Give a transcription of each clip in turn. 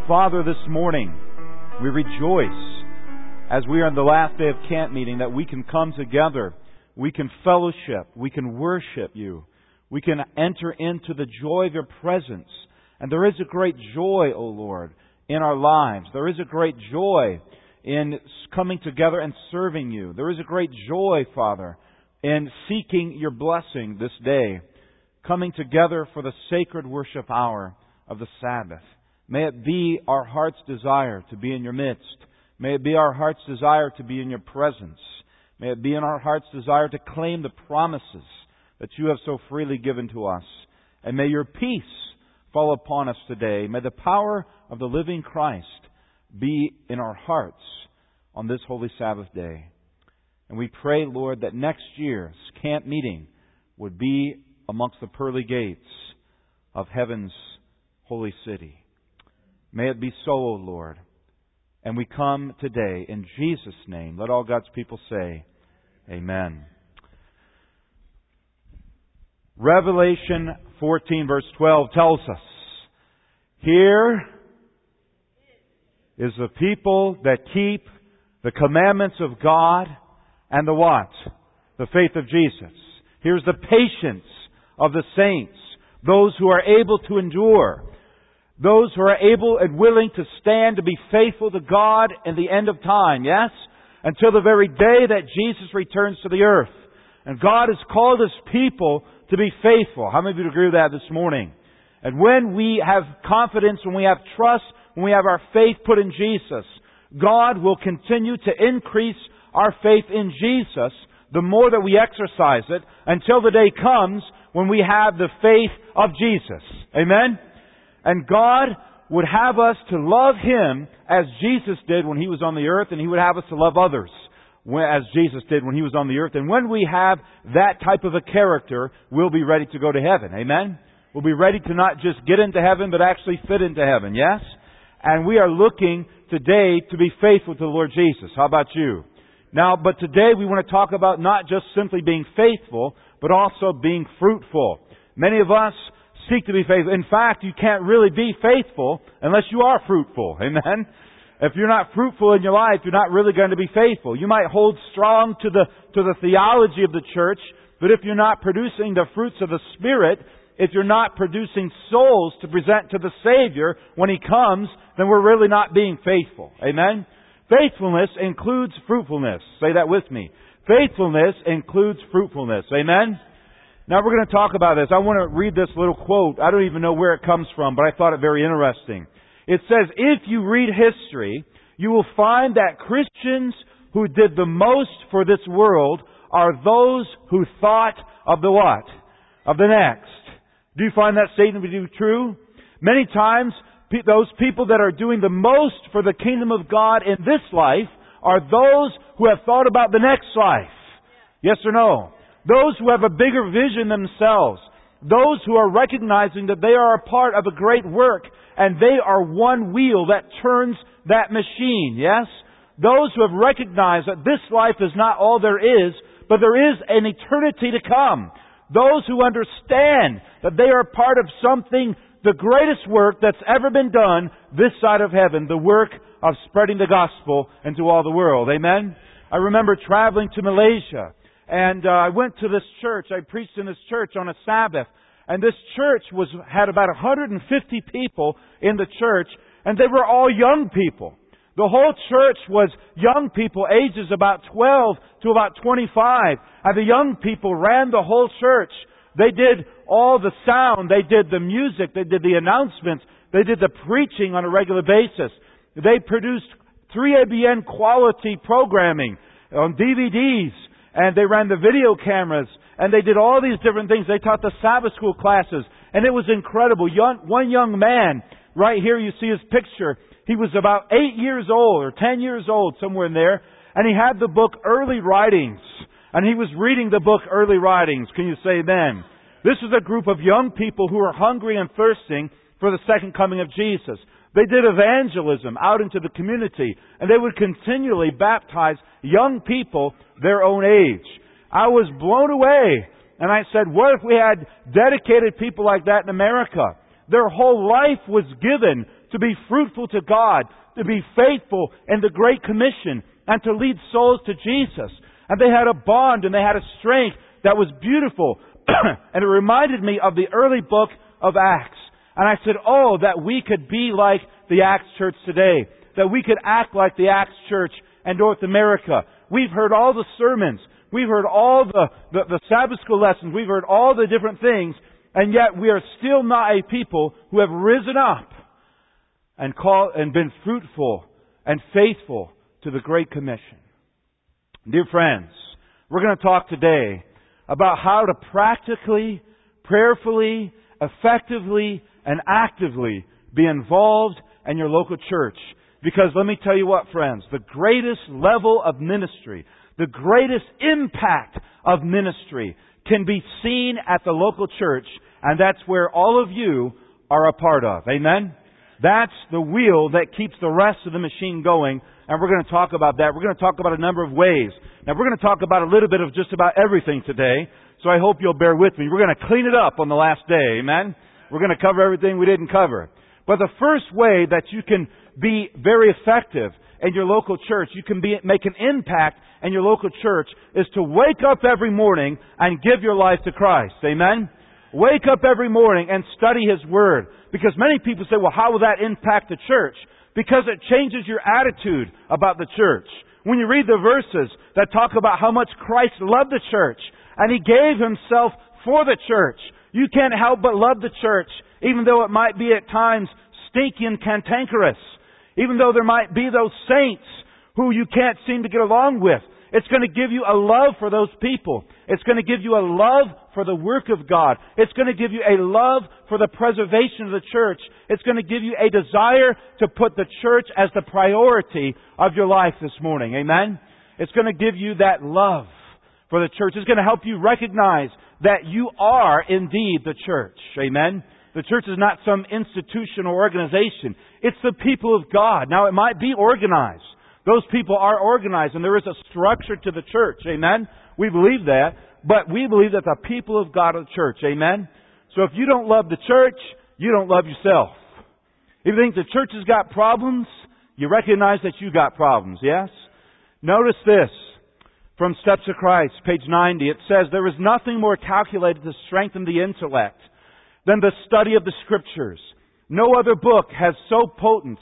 Father, this morning we rejoice as we are on the last day of camp meeting that we can come together, we can fellowship, we can worship You, we can enter into the joy of Your presence. And there is a great joy, O Lord, in our lives. There is a great joy in coming together and serving You. There is a great joy, Father, in seeking Your blessing this day, coming together for the sacred worship hour of the Sabbath. May it be our heart's desire to be in Your midst. May it be our heart's desire to be in Your presence. May it be in our heart's desire to claim the promises that You have so freely given to us. And may Your peace fall upon us today. May the power of the living Christ be in our hearts on this holy Sabbath day. And we pray, Lord, that next year's camp meeting would be amongst the pearly gates of heaven's holy city. May it be so, O Lord. And we come today in Jesus' name. Let all God's people say, Amen. Revelation 14 verse 12 tells us, here is the people that keep the commandments of God and the what? The faith of Jesus. Here's the patience of the saints, those who are able to endure, those who are able and willing to stand to be faithful to God in the end of time, yes? Until the very day that Jesus returns to the earth. And God has called His people to be faithful. How many of you agree with that this morning? And when we have confidence, when we have trust, when we have our faith put in Jesus, God will continue to increase our faith in Jesus the more that we exercise it until the day comes when we have the faith of Jesus. Amen? And God would have us to love Him as Jesus did when He was on the earth, and He would have us to love others as Jesus did when He was on the earth. And when we have that type of a character, we'll be ready to go to heaven. Amen? We'll be ready to not just get into heaven, but actually fit into heaven. Yes? And we are looking today to be faithful to the Lord Jesus. How about you? Now, but today we want to talk about not just simply being faithful, but also being fruitful. Many of us seek to be faithful. In fact, you can't really be faithful unless you are fruitful. Amen? If you're not fruitful in your life, you're not really going to be faithful. You might hold strong to the theology of the church, but if you're not producing the fruits of the Spirit, if you're not producing souls to present to the Savior when He comes, then we're really not being faithful. Amen? Faithfulness includes fruitfulness. Say that with me. Faithfulness includes fruitfulness. Amen? Now we're going to talk about this. I want to read this little quote. I don't even know where it comes from, but I thought it very interesting. It says, if you read history, you will find that Christians who did the most for this world are those who thought of the what? Of the next. Do you find that statement to be true? Many times, those people that are doing the most for the kingdom of God in this life are those who have thought about the next life. Yes or no? Those who have a bigger vision themselves. Those who are recognizing that they are a part of a great work and they are one wheel that turns that machine. Yes? Those who have recognized that this life is not all there is, but there is an eternity to come. Those who understand that they are part of something, the greatest work that's ever been done this side of heaven, the work of spreading the gospel into all the world. Amen? I remember traveling to Malaysia, and I went to this church. I preached in this church on a Sabbath, and this church had about 150 people in the church, and they were all young people. The whole church was young people, ages about 12 to about 25. And the young people ran the whole church. They did all the sound. They did the music. They did the announcements. They did the preaching on a regular basis. They produced 3ABN quality programming on DVDs. And they ran the video cameras. And they did all these different things. They taught the Sabbath school classes. And it was incredible. One young man, right here you see his picture. He was about 8 years old or 10 years old, somewhere in there. And he had the book Early Writings. And he was reading the book Early Writings. Can you say amen? This is a group of young people who are hungry and thirsting for the second coming of Jesus. They did evangelism out into the community. And they would continually baptize young people their own age. I was blown away. And I said, what if we had dedicated people like that in America? Their whole life was given to be fruitful to God, to be faithful in the Great Commission, and to lead souls to Jesus. And they had a bond and they had a strength that was beautiful. And it reminded me of the early book of Acts. And I said, oh, that we could be like the Acts church today. That we could act like the Acts church in North America. We've heard all the sermons. We've heard all the Sabbath school lessons. We've heard all the different things. And yet we are still not a people who have risen up and been fruitful and faithful to the Great Commission. Dear friends, we're going to talk today about how to practically, prayerfully, effectively, and actively be involved in your local church. Because let me tell you what, friends, the greatest level of ministry, the greatest impact of ministry can be seen at the local church, and that's where all of you are a part of. Amen? That's the wheel that keeps the rest of the machine going, and we're going to talk about that. We're going to talk about a number of ways. Now, we're going to talk about a little bit of just about everything today, so I hope you'll bear with me. We're going to clean it up on the last day. Amen? We're going to cover everything we didn't cover. But the first way that you can be very effective in your local church, you can make an impact in your local church, is to wake up every morning and give your life to Christ. Amen? Wake up every morning and study His Word. Because many people say, well, how will that impact the church? Because it changes your attitude about the church. When you read the verses that talk about how much Christ loved the church, and He gave Himself for the church, you can't help but love the church, even though it might be at times stinky and cantankerous. Even though there might be those saints who you can't seem to get along with. It's going to give you a love for those people. It's going to give you a love for the work of God. It's going to give you a love for the preservation of the church. It's going to give you a desire to put the church as the priority of your life this morning. Amen? It's going to give you that love for the church. It's going to help you recognize that you are indeed the church. Amen? The church is not some institution or organization. It's the people of God. Now, it might be organized. Those people are organized, and there is a structure to the church. Amen? We believe that. But we believe that the people of God are the church. Amen? So if you don't love the church, you don't love yourself. If you think the church has got problems, you recognize that you got problems. Yes? Notice this. From Steps of Christ, page 90, it says, there is nothing more calculated to strengthen the intellect than the study of the Scriptures. No other book is so potent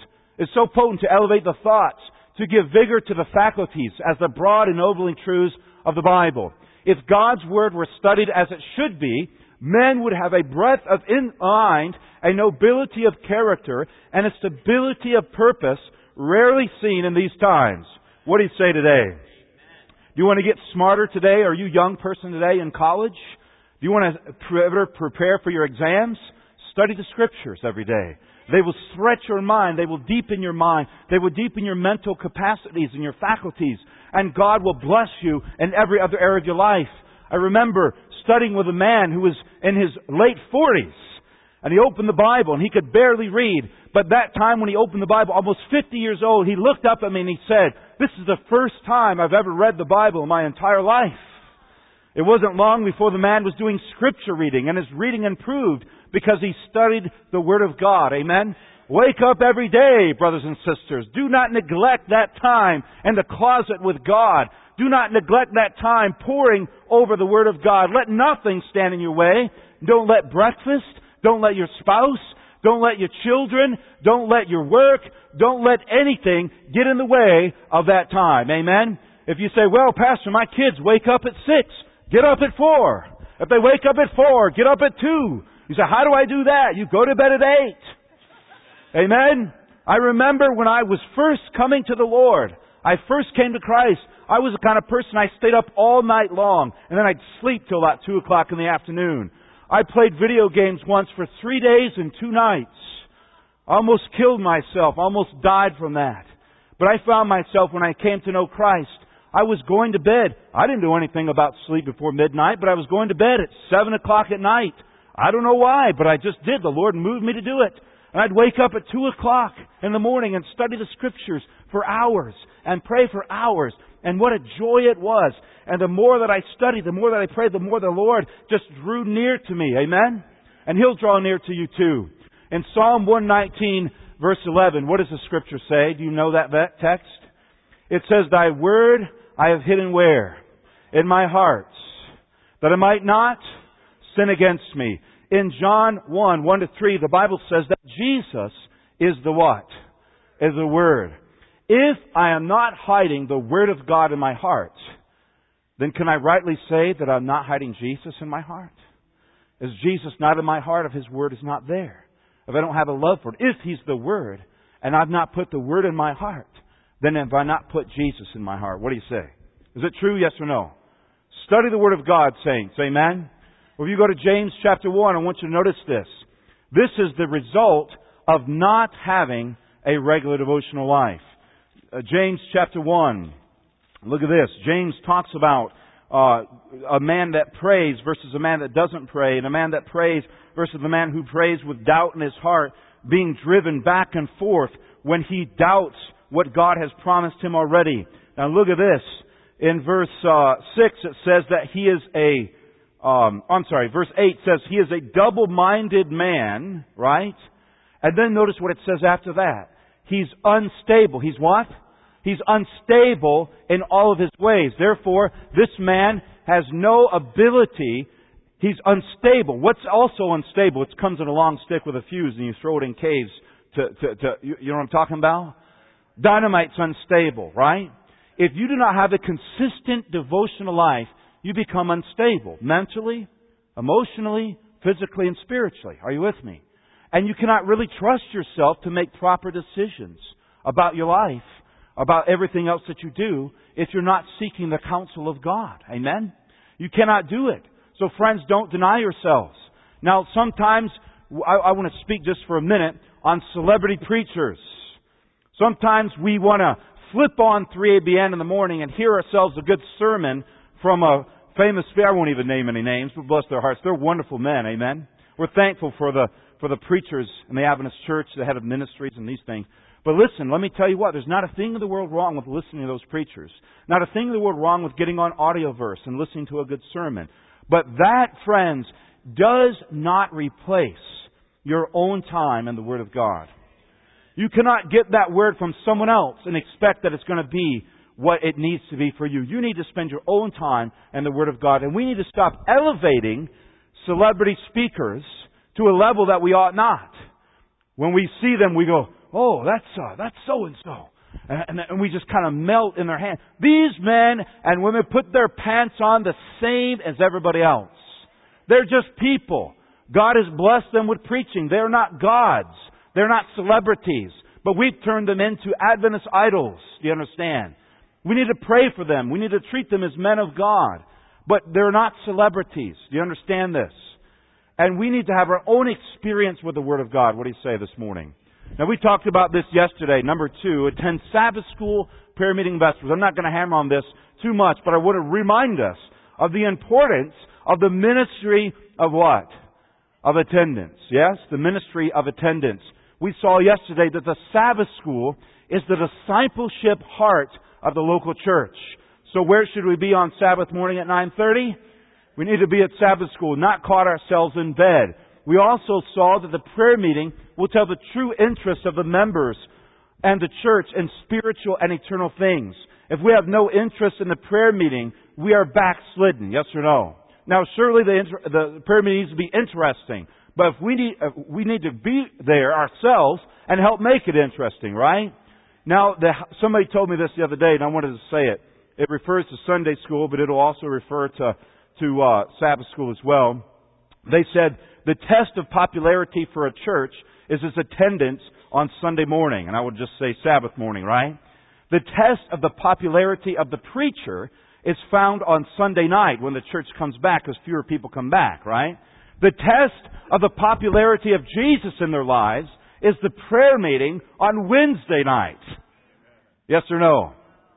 to elevate the thoughts, to give vigor to the faculties as the broad ennobling truths of the Bible. If God's Word were studied as it should be, men would have a breadth of mind, a nobility of character, and a stability of purpose rarely seen in these times. What do you say today? Do you want to get smarter today? Are you a young person today in college? Do you want to prepare for your exams? Study the Scriptures every day. They will stretch your mind. They will deepen your mind. They will deepen your mental capacities and your faculties. And God will bless you in every other area of your life. I remember studying with a man who was in his late 40s. And he opened the Bible and he could barely read. But that time when he opened the Bible, almost 50 years old, he looked up at me and he said, "This is the first time I've ever read the Bible in my entire life." It wasn't long before the man was doing Scripture reading, and his reading improved because he studied the Word of God. Amen? Wake up every day, brothers and sisters. Do not neglect that time in the closet with God. Do not neglect that time poring over the Word of God. Let nothing stand in your way. Don't let breakfast. Don't let your spouse. Don't let your children. Don't let your work. Don't let anything get in the way of that time. Amen? If you say, well, Pastor, my kids wake up at 6. Get up at 4. If they wake up at 4, get up at 2. You say, how do I do that? You go to bed at 8. Amen? I remember when I was first coming to the Lord, I first came to Christ, I was the kind of person I stayed up all night long, and then I'd sleep till about 2 o'clock in the afternoon. I played video games once for 3 days and 2 nights. I almost killed myself, almost died from that. But I found myself when I came to know Christ, I was going to bed. I didn't do anything about sleep before midnight, but I was going to bed at 7 o'clock at night. I don't know why, but I just did. The Lord moved me to do it. And I'd wake up at 2 o'clock in the morning and study the Scriptures for hours and pray for hours. And what a joy it was. And the more that I studied, the more that I prayed, the more the Lord just drew near to me. Amen? And He'll draw near to you too. In Psalm 119, verse 11, what does the Scripture say? Do you know that text? It says, Thy word I have hidden where? In my heart, that I might not sin against me. In John 1:1-3, the Bible says that Jesus is the what? Is the Word. If I am not hiding the Word of God in my heart, then can I rightly say that I'm not hiding Jesus in my heart? Is Jesus not in my heart if His Word is not there? If I don't have a love for it, if He's the Word, and I've not put the Word in my heart, then have I not put Jesus in my heart? What do you say? Is it true, yes or no? Study the Word of God, saints. Amen? Well, if you go to James chapter 1, I want you to notice this. This is the result of not having a regular devotional life. James chapter 1. Look at this. James talks about a man that prays versus a man that doesn't pray, and a man that prays versus the man who prays with doubt in his heart, being driven back and forth when he doubts what God has promised him already. Now look at this. In verse 6 it says that he is verse 8 says he is a double-minded man, right? And then notice what it says after that. He's unstable. He's what? He's unstable in all of his ways. Therefore, this man has no ability. He's unstable. What's also unstable? It comes in a long stick with a fuse and you throw it in caves you know what I'm talking about? Dynamite's unstable, right? If you do not have a consistent devotional life, you become unstable. Mentally, emotionally, physically, and spiritually. Are you with me? And you cannot really trust yourself to make proper decisions about your life, about everything else that you do, if you're not seeking the counsel of God. Amen? You cannot do it. So friends, don't deny yourselves. Now, sometimes, I want to speak just for a minute on celebrity preachers. Sometimes we want to flip on 3ABN in the morning and hear ourselves a good sermon from a famous, I won't even name any names, but bless their hearts. They're wonderful men, amen? We're thankful for the preachers in the Adventist Church, the head of ministries and these things. But listen, let me tell you what, there's not a thing in the world wrong with listening to those preachers. Not a thing in the world wrong with getting on Audioverse and listening to a good sermon. But that, friends, does not replace your own time in the Word of God. You cannot get that Word from someone else and expect that it's going to be what it needs to be for you. You need to spend your own time in the Word of God. And we need to stop elevating celebrity speakers to a level that we ought not. When we see them, we go, oh, that's so-and-so. And we just kind of melt in their hand. These men and women put their pants on the same as everybody else. They're just people. God has blessed them with preaching. They're not gods. They're not celebrities. But we've turned them into Adventist idols. Do you understand? We need to pray for them. We need to treat them as men of God. But they're not celebrities. Do you understand this? And we need to have our own experience with the Word of God. What do you say this morning? Now, we talked about this yesterday. Number 2, attend Sabbath school, prayer meeting, vespers. I'm not going to hammer on this too much, but I want to remind us of the importance of the ministry of what? Of attendance. Yes? The ministry of attendance. We saw yesterday that the Sabbath school is the discipleship heart of the local church. So where should we be on Sabbath morning at 9:30? We need to be at Sabbath school, not caught ourselves in bed. We also saw that the prayer meeting will tell the true interest of the members and the church in spiritual and eternal things. If we have no interest in the prayer meeting, we are backslidden. Yes or no? Now, surely the prayer meeting needs to be interesting. But if we need to be there ourselves and help make it interesting, right? Now, somebody told me this the other day, and I wanted to say it. It refers to Sunday school, but it'll also refer to Sabbath school as well. They said the test of popularity for a church is its attendance on Sunday morning. And I would just say Sabbath morning, right? The test of the popularity of the preacher is found on Sunday night when the church comes back, because fewer people come back, right? The test of the popularity of Jesus in their lives is the prayer meeting on Wednesday night. Yes or no?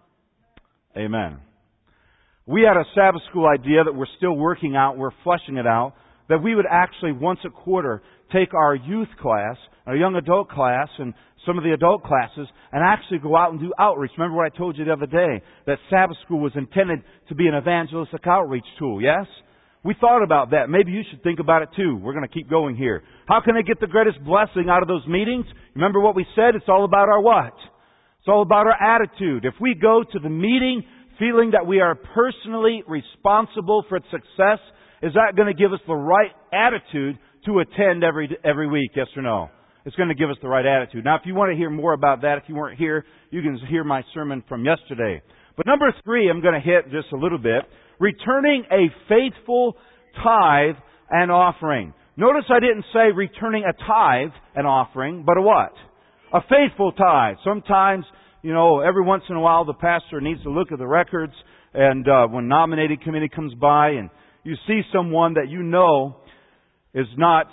Amen. We had a Sabbath school idea that we're still working out, we're fleshing it out, that we would actually once a quarter take our youth class, our young adult class, and some of the adult classes, and actually go out and do outreach. Remember what I told you the other day, that Sabbath school was intended to be an evangelistic outreach tool, yes? We thought about that. Maybe you should think about it too. We're going to keep going here. How can I get the greatest blessing out of those meetings? Remember what we said? It's all about our what? It's all about our attitude. If we go to the meeting feeling that we are personally responsible for its success, is that going to give us the right attitude to attend every week? Yes or no? It's going to give us the right attitude. Now, if you want to hear more about that, if you weren't here, you can hear my sermon from yesterday. But number 3, I'm going to hit just a little bit. Returning a faithful tithe and offering. Notice I didn't say returning a tithe and offering, but a what? A faithful tithe. Sometimes, every once in a while the pastor needs to look at the records, and when nominating committee comes by and you see someone that you know is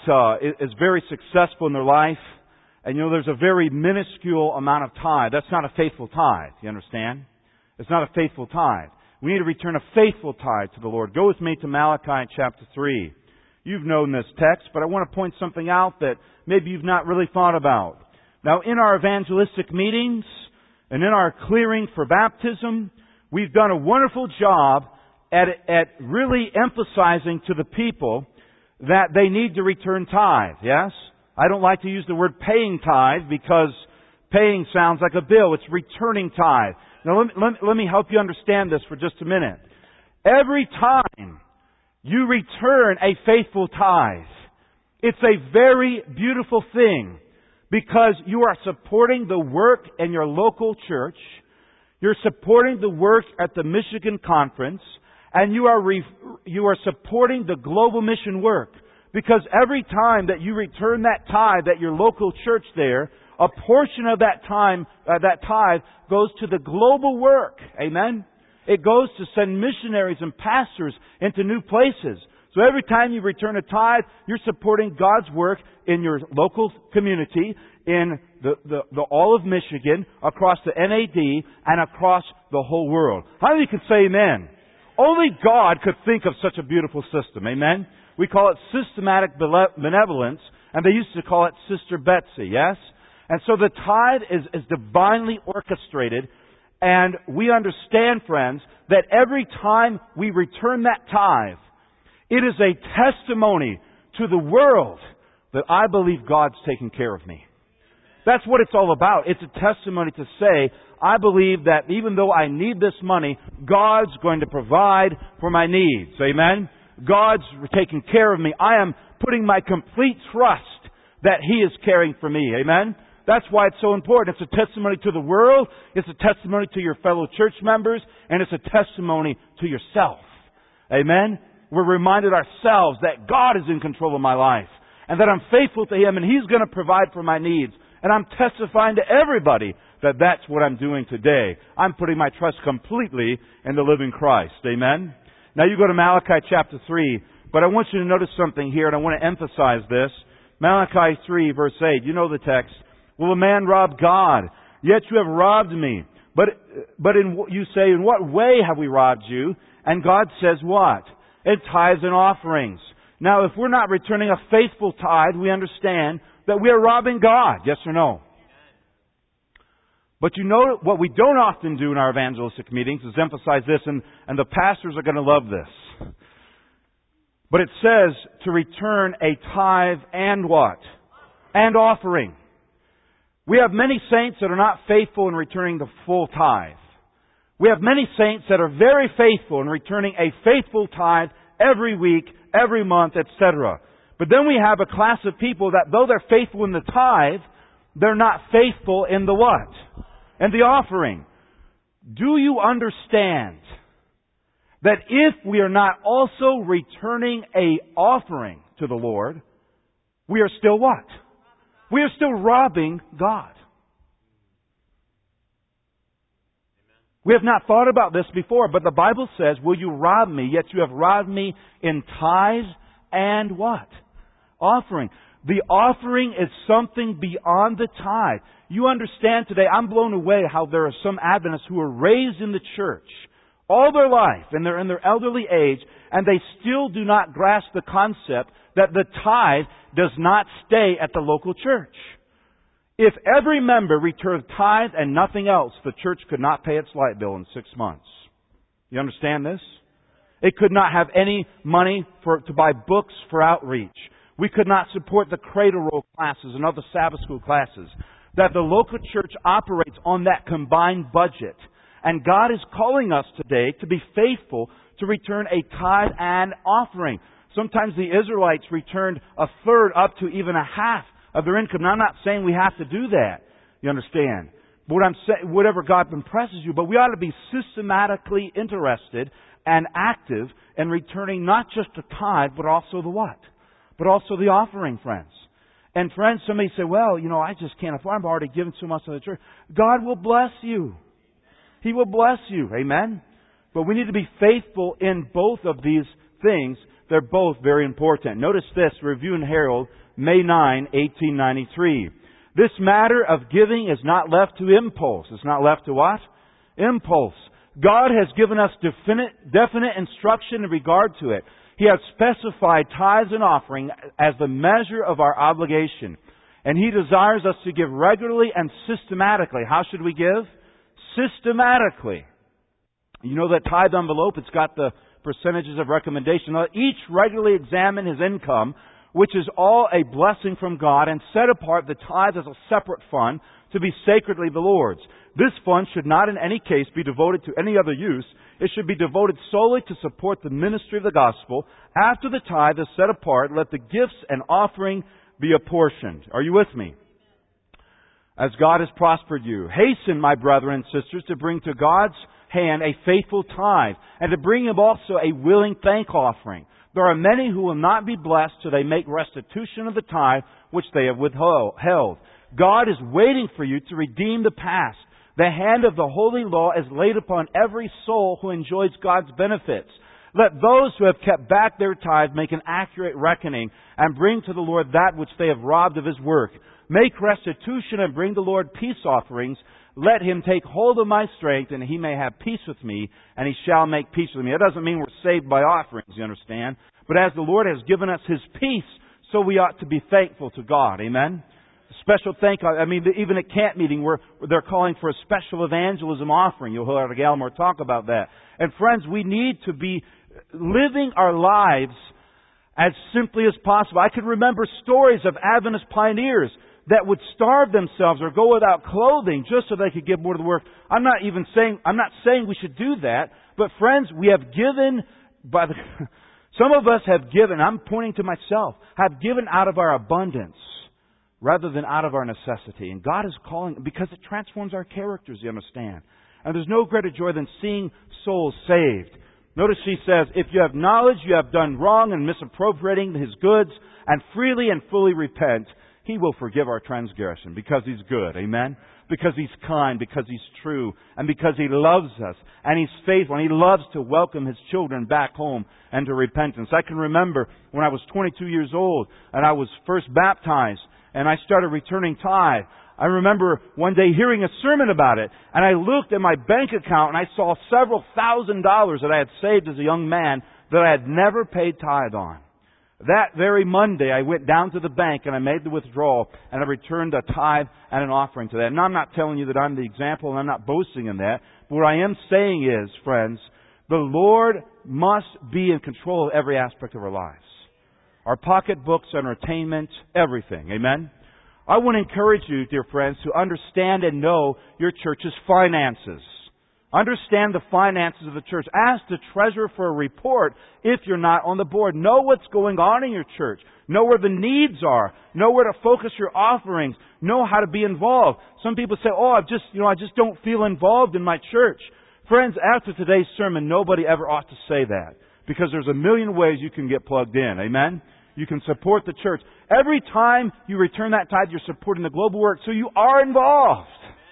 very successful in their life, and there's a very minuscule amount of tithe. That's not a faithful tithe. You understand? It's not a faithful tithe. We need to return a faithful tithe to the Lord. Go with me to Malachi chapter 3. You've known this text, but I want to point something out that maybe you've not really thought about. Now, in our evangelistic meetings and in our clearing for baptism, we've done a wonderful job at really emphasizing to the people that they need to return tithe. Yes? I don't like to use the word paying tithe because paying sounds like a bill. It's returning tithe. Now let me help you understand this for just a minute. Every time you return a faithful tithe, it's a very beautiful thing because you are supporting the work in your local church, you're supporting the work at the Michigan Conference, and you are supporting the global mission work. Because every time that you return that tithe at your local church there, a portion of that tithe goes to the global work. Amen? It goes to send missionaries and pastors into new places. So every time you return a tithe, you're supporting God's work in your local community, in the all of Michigan, across the NAD, and across the whole world. How many can say amen? Only God could think of such a beautiful system. Amen? We call it systematic benevolence, and they used to call it Sister Betsy. Yes? And so the tithe is divinely orchestrated, and we understand, friends, that every time we return that tithe, it is a testimony to the world that I believe God's taking care of me. That's what it's all about. It's a testimony to say, I believe that even though I need this money, God's going to provide for my needs. Amen? God's taking care of me. I am putting my complete trust that He is caring for me. Amen? That's why it's so important. It's a testimony to the world, it's a testimony to your fellow church members, and it's a testimony to yourself. Amen? We're reminded ourselves that God is in control of my life, and that I'm faithful to Him, and He's going to provide for my needs. And I'm testifying to everybody that that's what I'm doing today. I'm putting my trust completely in the living Christ. Amen? Now you go to Malachi chapter 3, but I want you to notice something here, and I want to emphasize this. Malachi 3, verse 8. You know the text. Will a man rob God? Yet you have robbed me. But you say, in what way have we robbed you? And God says what? In tithes and offerings. Now, if we're not returning a faithful tithe, we understand that we are robbing God. Yes or no? But what we don't often do in our evangelistic meetings is emphasize this, and the pastors are going to love this. But it says to return a tithe and what? And offering. We have many saints that are not faithful in returning the full tithe. We have many saints that are very faithful in returning a faithful tithe every week, every month, etc. But then we have a class of people that though they're faithful in the tithe, they're not faithful in the what? In the offering. Do you understand that if we are not also returning an offering to the Lord, we are still what? We are still robbing God. We have not thought about this before, but the Bible says, will you rob me, yet you have robbed me in tithes and what? Offering. The offering is something beyond the tithe. You understand today, I'm blown away how there are some Adventists who are raised in the church all their life, and they're in their elderly age, and they still do not grasp the concept that the tithe does not stay at the local church. If every member returned tithe and nothing else, the church could not pay its light bill in 6 months. You understand this? It could not have any money to buy books for outreach. We could not support the Cradle Roll classes and other Sabbath school classes. That the local church operates on that combined budget. And God is calling us today to be faithful to return a tithe and offering. Sometimes the Israelites returned a third up to even a half of their income. Now, I'm not saying we have to do that. You understand? But what I'm saying, whatever God impresses you, but we ought to be systematically interested and active in returning not just the tithe, but also the what? But also the offering, friends. And friends, somebody say, well, I just can't afford. I've already given so much to the church. God will bless you. He will bless you. Amen? But we need to be faithful in both of these things. They're both very important. Notice this, Review and Herald, May 9, 1893. This matter of giving is not left to impulse. It's not left to what? Impulse. God has given us definite instruction in regard to it. He has specified tithes and offering as the measure of our obligation. And He desires us to give regularly and systematically. How should we give? Systematically. You know that tithe envelope, it's got the percentages of recommendation. Now, each regularly examine his income, which is all a blessing from God, and set apart the tithe as a separate fund to be sacredly the Lord's. This fund should not in any case be devoted to any other use. It should be devoted solely to support the ministry of the gospel. After the tithe is set apart, let the gifts and offering be apportioned. Are you with me? As God has prospered you, hasten, my brethren and sisters, to bring to God's hand a faithful tithe, and to bring Him also a willing thank offering. There are many who will not be blessed till they make restitution of the tithe which they have withheld. God is waiting for you to redeem the past. The hand of the holy law is laid upon every soul who enjoys God's benefits. Let those who have kept back their tithe make an accurate reckoning and bring to the Lord that which they have robbed of His work. Make restitution and bring the Lord peace offerings. Let Him take hold of my strength, and He may have peace with me, and He shall make peace with me. That doesn't mean we're saved by offerings, you understand? But as the Lord has given us His peace, so we ought to be thankful to God. Amen? Special even at camp meeting, they're calling for a special evangelism offering. You'll hear Gallimore talk about that. And friends, we need to be living our lives as simply as possible. I can remember stories of Adventist pioneers that would starve themselves or go without clothing just so they could give more to the work. I'm not saying we should do that, but friends, we have given some of us have given, I'm pointing to myself, have given out of our abundance rather than out of our necessity. And God is calling, because it transforms our characters, you understand. And there's no greater joy than seeing souls saved. Notice she says, if you have knowledge you have done wrong and misappropriating His goods, and freely and fully repent, He will forgive our transgression, because He's good. Amen? Because He's kind, because He's true, and because He loves us, and He's faithful, and He loves to welcome His children back home and to repentance. I can remember when I was 22 years old, and I was first baptized, and I started returning tithe. I remember one day hearing a sermon about it, and I looked at my bank account, and I saw several $1,000s that I had saved as a young man that I had never paid tithe on. That very Monday, I went down to the bank and I made the withdrawal, and I returned a tithe and an offering to that. And I'm not telling you that I'm the example, and I'm not boasting in that. But what I am saying is, friends, the Lord must be in control of every aspect of our lives. Our pocketbooks, entertainment, everything. Amen? I want to encourage you, dear friends, to understand and know your church's finances. Understand the finances of the church. Ask the treasurer for a report if you're not on the board. Know what's going on in your church. Know where the needs are. Know where to focus your offerings. Know how to be involved. Some people say, I just don't feel involved in my church. Friends, after today's sermon, nobody ever ought to say that, because there's a million ways you can get plugged in. Amen? You can support the church. Every time you return that tithe, you're supporting the global work. So you are involved.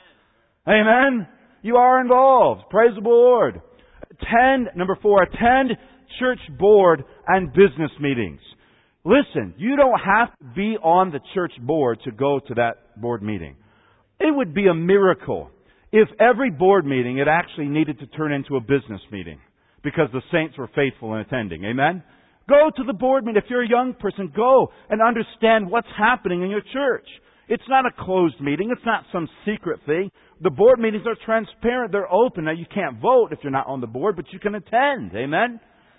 Amen? You are involved. Praise the Lord. Number 4, attend church board and business meetings. Listen, you don't have to be on the church board to go to that board meeting. It would be a miracle if every board meeting it actually needed to turn into a business meeting because the saints were faithful in attending. Amen? Go to the board meeting. If you're a young person, go and understand what's happening in your church. It's not a closed meeting. It's not some secret thing. The board meetings are transparent. They're open. Now, you can't vote if you're not on the board, but you can attend. Amen?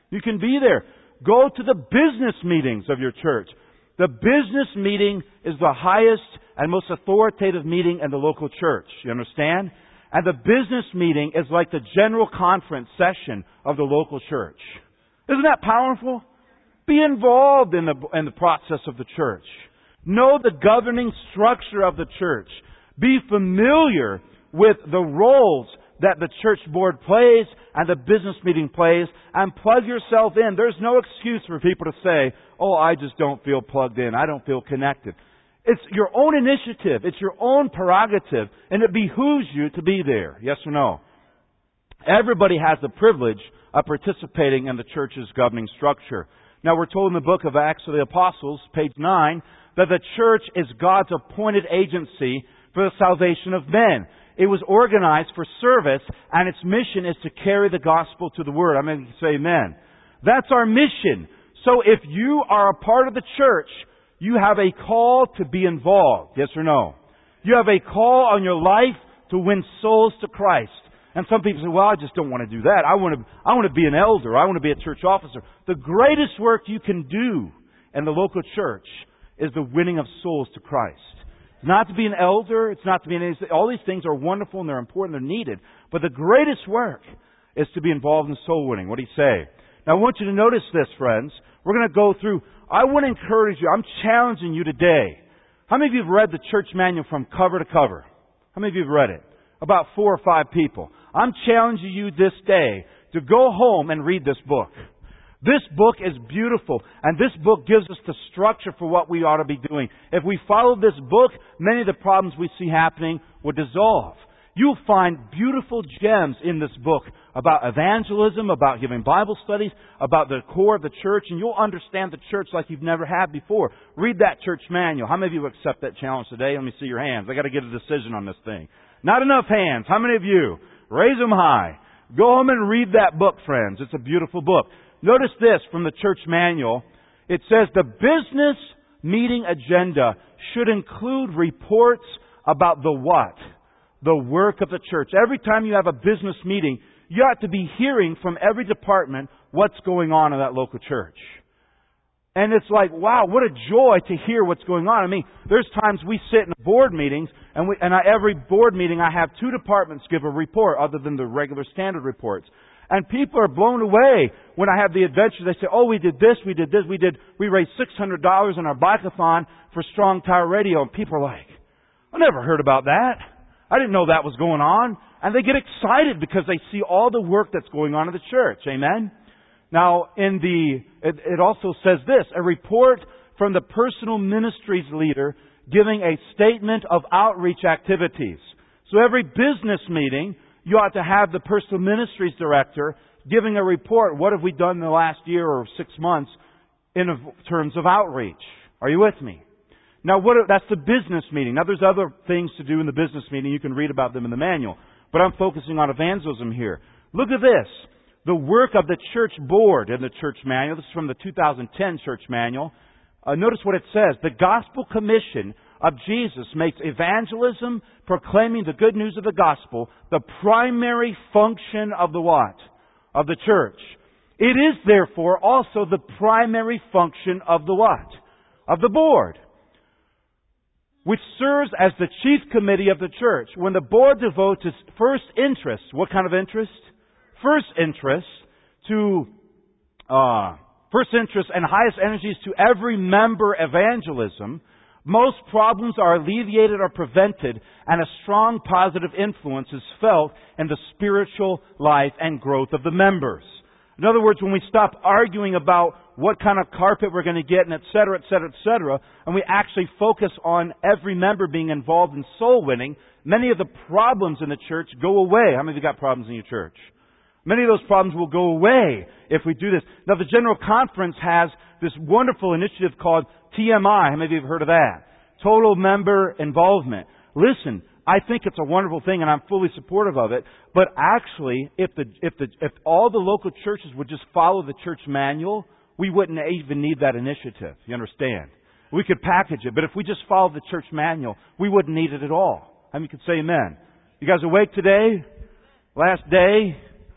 You can be there. Go to the business meetings of your church. The business meeting is the highest and most authoritative meeting in the local church. You understand? And the business meeting is like the general conference session of the local church. Isn't that powerful? Be involved in the process of the church. Know the governing structure of the church. Be familiar with the roles that the church board plays and the business meeting plays, and plug yourself in. There's no excuse for people to say, oh, I just don't feel plugged in. I don't feel connected. It's your own initiative. It's your own prerogative, and it behooves you to be there. Yes or no? Everybody has the privilege of participating in the church's governing structure. Now, we're told in the book of Acts of the Apostles, page 9, that the church is God's appointed agency for the salvation of men. It was organized for service, and its mission is to carry the gospel to the world. I'm going to say amen. That's our mission. So if you are a part of the church, you have a call to be involved. Yes or no? You have a call on your life to win souls to Christ. And some people say, well, I just don't want to do that. I want to be an elder. I want to be a church officer. The greatest work you can do in the local church is the winning of souls to Christ. It's not to be an elder. It's not to be anything. All these things are wonderful and they're important. They're needed. But the greatest work is to be involved in soul winning. What do you say? Now, I want you to notice this, friends. We're going to go through. I want to encourage you. I'm challenging you today. How many of you have read the church manual from cover to cover? How many of you have read it? About 4 or 5 people. I'm challenging you this day to go home and read this book. This book is beautiful, and this book gives us the structure for what we ought to be doing. If we follow this book, many of the problems we see happening will dissolve. You'll find beautiful gems in this book about evangelism, about giving Bible studies, about the core of the church, and you'll understand the church like you've never had before. Read that church manual. How many of you accept that challenge today? Let me see your hands. I got to get a decision on this thing. Not enough hands. How many of you? Raise them high. Go home and read that book, friends. It's a beautiful book. Notice this from the church manual. It says the business meeting agenda should include reports about the what? The work of the church. Every time you have a business meeting, you ought to be hearing from every department what's going on in that local church. And it's like, wow, what a joy to hear what's going on. I mean, there's times we sit in board meetings, and every board meeting I have 2 departments give a report other than the regular standard reports. And people are blown away when I have the adventure. They say, oh, we did this, we raised $600 in our bike-a-thon for Strong Tower Radio. And people are like, I never heard about that. I didn't know that was going on. And they get excited because they see all the work that's going on in the church. Amen? Now, it also says this, a report from the personal ministries leader giving a statement of outreach activities. So every business meeting, you ought to have the personal ministries director giving a report. What have we done in the last year or 6 months in terms of outreach? Are you with me? Now, that's the business meeting. Now, there's other things to do in the business meeting. You can read about them in the manual. But I'm focusing on evangelism here. Look at this. The work of the church board in the church manual. This is from the 2010 church manual. Notice what it says. The gospel commission of Jesus makes evangelism, proclaiming the good news of the gospel, the primary function of the what? Of the church. It is therefore also the primary function of the what? Of the board, which serves as the chief committee of the church. When the board devotes its first interest, what kind of interest? First interest and highest energies to every member evangelism, most problems are alleviated or prevented, and a strong positive influence is felt in the spiritual life and growth of the members. In other words, when we stop arguing about what kind of carpet we're going to get and et cetera, and we actually focus on every member being involved in soul winning, many of the problems in the church go away. How many of you got problems in your church? Many of those problems will go away if we do this. Now, the General Conference has this wonderful initiative called TMI. How many of you have heard of that? Total Member Involvement. Listen, I think it's a wonderful thing, and I'm fully supportive of it. But actually, if all the local churches would just follow the church manual, we wouldn't even need that initiative. You understand? We could package it, but if we just followed the church manual, we wouldn't need it at all. How many could say amen? You guys awake today? Last day?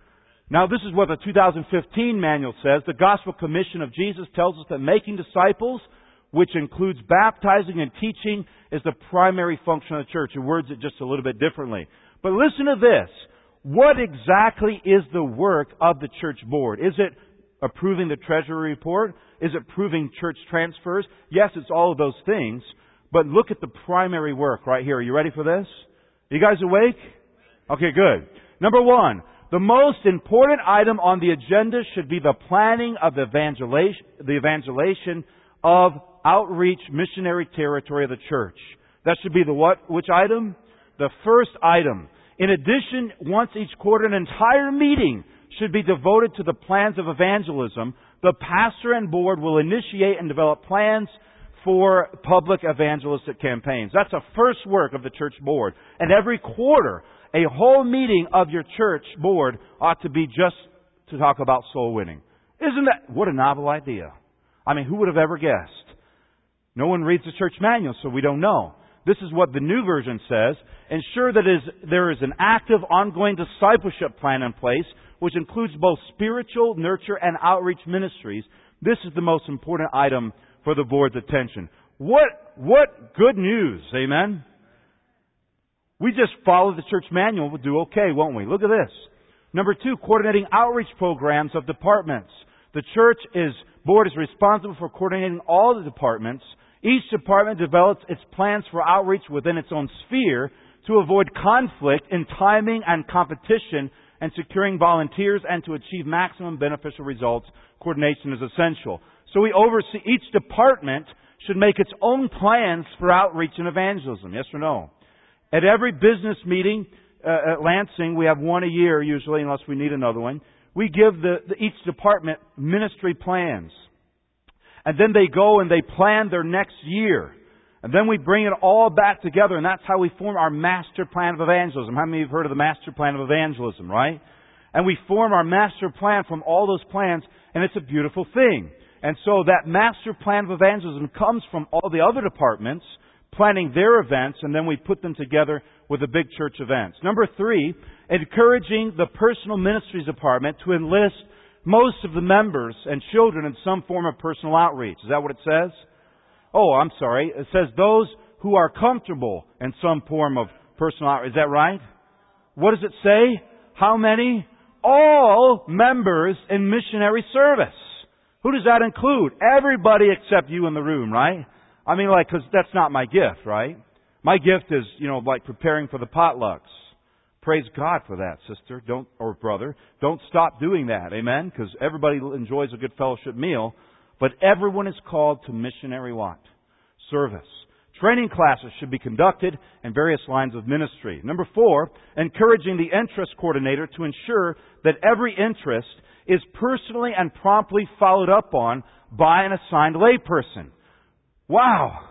Now, this is what the 2015 manual says. The Gospel Commission of Jesus tells us that making disciples, which includes baptizing and teaching, is the primary function of the church. It words it just a little bit differently. But listen to this. What exactly is the work of the church board? Is it approving the treasury report? Is it approving church transfers? Yes, it's all of those things. But look at the primary work right here. Are you ready for this? Are you guys awake? Okay, good. Number one, the most important item on the agenda should be the planning of the evangelization of outreach missionary territory of the church. That should be the what? Which item? The first item. In addition, once each quarter, an entire meeting should be devoted to the plans of evangelism. The pastor and board will initiate and develop plans for public evangelistic campaigns. That's a first work of the church board. And every quarter, a whole meeting of your church board ought to be just to talk about soul winning. Isn't that, what a novel idea. I mean, who would have ever guessed? No one reads the church manual, so we don't know. This is what the New Version says. Ensure that there is an active, ongoing discipleship plan in place, which includes both spiritual nurture and outreach ministries. This is the most important item for the board's attention. What good news, amen? We just follow the church manual, we'll do okay, won't we? Look at this. Number two, coordinating outreach programs of departments. The church board is responsible for coordinating all the departments. Each department develops its plans for outreach within its own sphere to avoid conflict in timing and competition and securing volunteers and to achieve maximum beneficial results. Coordination is essential. So we oversee, each department should make its own plans for outreach and evangelism. Yes or no? At every business meeting at Lansing, we have one a year usually, unless we need another one. We give each department ministry plans. And then they go and they plan their next year. And then we bring it all back together, and that's how we form our master plan of evangelism. How many of you have heard of the master plan of evangelism, right? And we form our master plan from all those plans, and it's a beautiful thing. And so that master plan of evangelism comes from all the other departments planning their events, and then we put them together with the big church events. Number three, encouraging the personal ministries department to enlist most of the members and children in some form of personal outreach. Is that what it says? Oh, I'm sorry. It says those who are comfortable in some form of personal outreach. Is that right? What does it say? How many? All members in missionary service. Who does that include? Everybody except you in the room, right? I mean, because that's not my gift, right? My gift is, like preparing for the potlucks. Praise God for that, sister, or brother. Don't stop doing that, amen? Because everybody enjoys a good fellowship meal. But everyone is called to missionary what? Service. Training classes should be conducted in various lines of ministry. Number four, encouraging the interest coordinator to ensure that every interest is personally and promptly followed up on by an assigned layperson. Wow!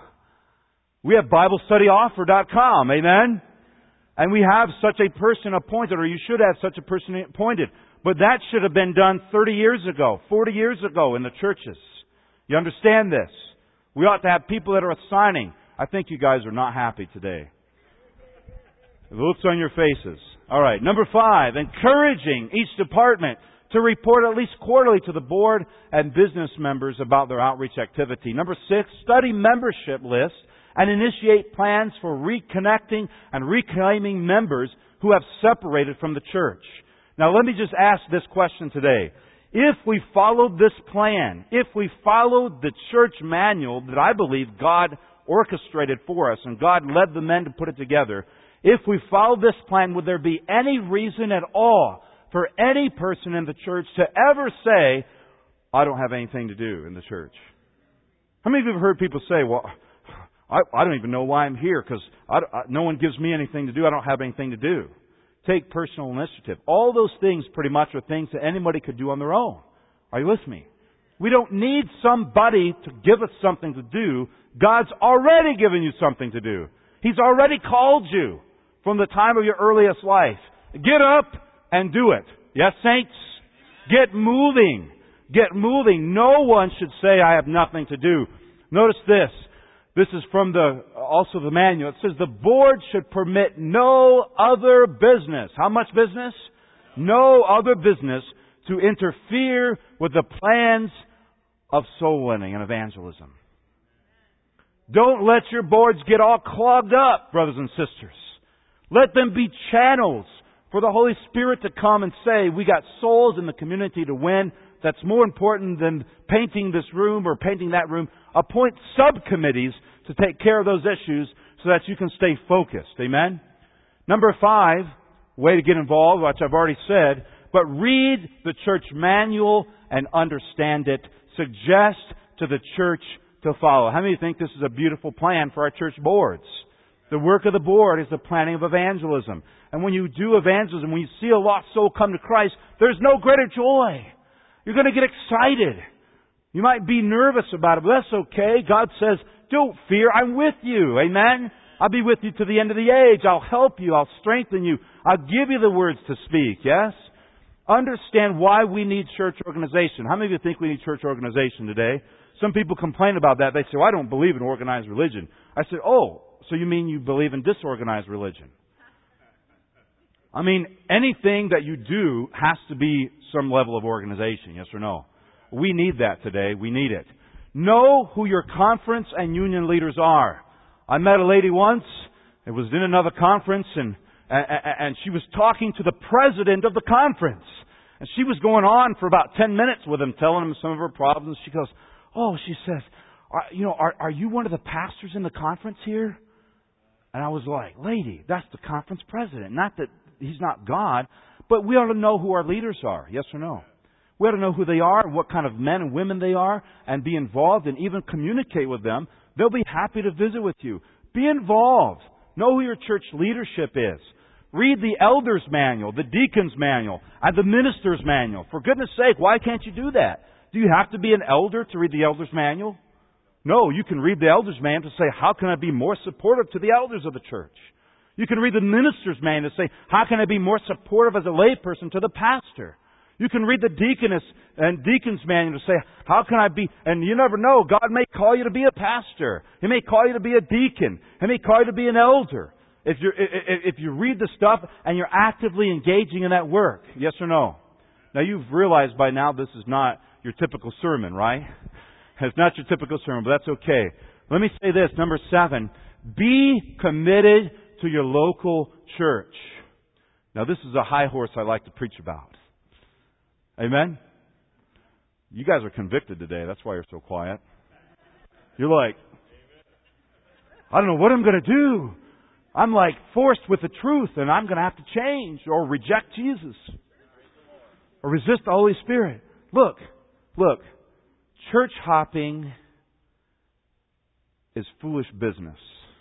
We have BibleStudyOffer.com, amen? And we have such a person appointed, or you should have such a person appointed. But that should have been done 30 years ago, 40 years ago in the churches. You understand this? We ought to have people that are assigning. I think you guys are not happy today. The looks on your faces. All right. Number five, encouraging each department to report at least quarterly to the board and business members about their outreach activity. Number six, study membership lists and initiate plans for reconnecting and reclaiming members who have separated from the church. Now let me just ask this question today. If we followed this plan, if we followed the church manual that I believe God orchestrated for us and God led the men to put it together, if we followed this plan, would there be any reason at all for any person in the church to ever say, I don't have anything to do in the church? How many of you have heard people say, well, I don't even know why I'm here because no one gives me anything to do. I don't have anything to do. Take personal initiative. All those things pretty much are things that anybody could do on their own. Are you with me? We don't need somebody to give us something to do. God's already given you something to do. He's already called you from the time of your earliest life. Get up and do it. Yes, saints? Get moving. Get moving. No one should say, I have nothing to do. Notice this. This is from also the manual. It says the board should permit no other business. How much business? No other business to interfere with the plans of soul winning and evangelism. Don't let your boards get all clogged up, brothers and sisters. Let them be channels for the Holy Spirit to come and say, we got souls in the community to win. That's more important than painting this room or painting that room. Appoint subcommittees to take care of those issues so that you can stay focused. Amen? Number 5, way to get involved, which I've already said, but read the church manual and understand it. Suggest to the church to follow. How many think this is a beautiful plan for our church boards? The work of the board is the planning of evangelism. And when you do evangelism, when you see a lost soul come to Christ, there's no greater joy. You're going to get excited. You might be nervous about it, but that's okay. God says, don't fear, I'm with you. Amen? I'll be with you to the end of the age. I'll help you. I'll strengthen you. I'll give you the words to speak. Yes? Understand why we need church organization. How many of you think we need church organization today? Some people complain about that. They say, well, I don't believe in organized religion. I said, oh, so you mean you believe in disorganized religion? I mean, anything that you do has to be some level of organization, yes or no? We need that today. We need it. Know who your conference and union leaders are. I met a lady once. It was in another conference, and she was talking to the president of the conference. And she was going on for about 10 minutes with him, telling him some of her problems. She goes, oh, she says, are you one of the pastors in the conference here? And I was like, lady, that's the conference president. Not that he's not God, but we ought to know who our leaders are, yes or no? We ought to know who they are, and what kind of men and women they are, and be involved and even communicate with them. They'll be happy to visit with you. Be involved. Know who your church leadership is. Read the elder's manual, the deacon's manual, and the minister's manual. For goodness sake, why can't you do that? Do you have to be an elder to read the elder's manual? No, you can read the elder's manual to say, how can I be more supportive to the elders of the church? You can read the minister's manual to say, how can I be more supportive as a layperson to the pastor? You can read the deaconess and deacon's manual to say, how can I be, and you never know, God may call you to be a pastor. He may call you to be a deacon. He may call you to be an elder. If you read the stuff and you're actively engaging in that work, yes or no? Now you've realized by now this is not your typical sermon, right? It's not your typical sermon, but that's okay. Let me say this, number 7, be committed to your local church. Now this is a high horse I like to preach about. Amen? You guys are convicted today. That's why you're so quiet. You're like, I don't know what I'm going to do. I'm like forced with the truth and I'm going to have to change or reject Jesus or resist the Holy Spirit. Look, church hopping is foolish business.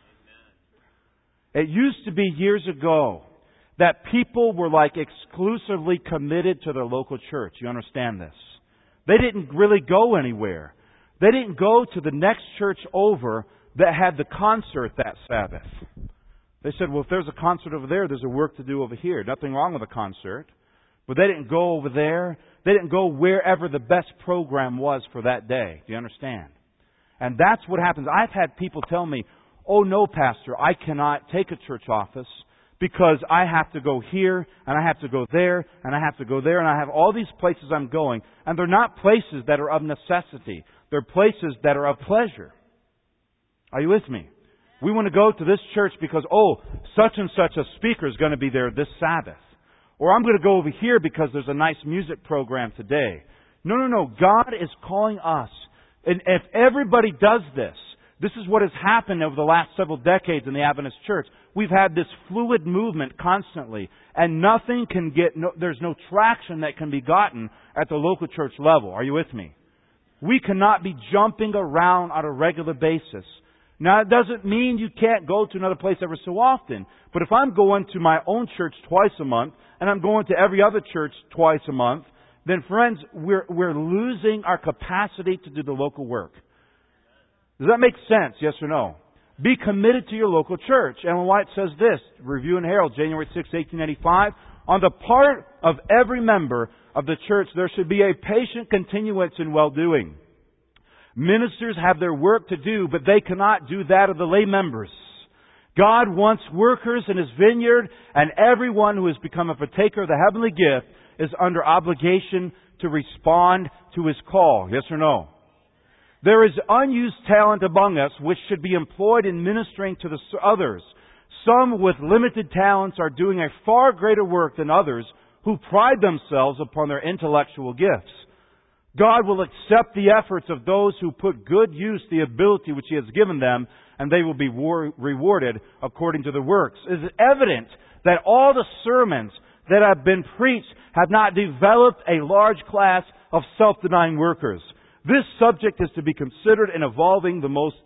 It used to be years ago that people were like exclusively committed to their local church. You understand this? They didn't really go anywhere. They didn't go to the next church over that had the concert that Sabbath. They said, well, if there's a concert over there, there's a work to do over here. Nothing wrong with a concert. But they didn't go over there. They didn't go wherever the best program was for that day. Do you understand? And that's what happens. I've had people tell me, oh no, Pastor, I cannot take a church office because I have to go here, and I have to go there, and I have to go there, and I have all these places I'm going. And they're not places that are of necessity. They're places that are of pleasure. Are you with me? We want to go to this church because, such and such a speaker is going to be there this Sabbath. Or I'm going to go over here because there's a nice music program today. No. God is calling us. And if everybody does this, this is what has happened over the last several decades in the Adventist church. We've had this fluid movement constantly, and there's no traction that can be gotten at the local church level. Are you with me? We cannot be jumping around on a regular basis. Now, it doesn't mean you can't go to another place every so often. But if I'm going to my own church twice a month, and I'm going to every other church twice a month, then friends, we're losing our capacity to do the local work. Does that make sense? Yes or no? Be committed to your local church. Ellen White says this, Review and Herald, January 6, 1885, on the part of every member of the church, there should be a patient continuance in well-doing. Ministers have their work to do, but they cannot do that of the lay members. God wants workers in His vineyard, and everyone who has become a partaker of the heavenly gift is under obligation to respond to His call. Yes or no? There is unused talent among us which should be employed in ministering to the others. Some with limited talents are doing a far greater work than others who pride themselves upon their intellectual gifts. God will accept the efforts of those who put good use the ability which He has given them, and they will be rewarded according to the works. It is evident that all the sermons that have been preached have not developed a large class of self-denying workers. This subject is to be considered in evolving the most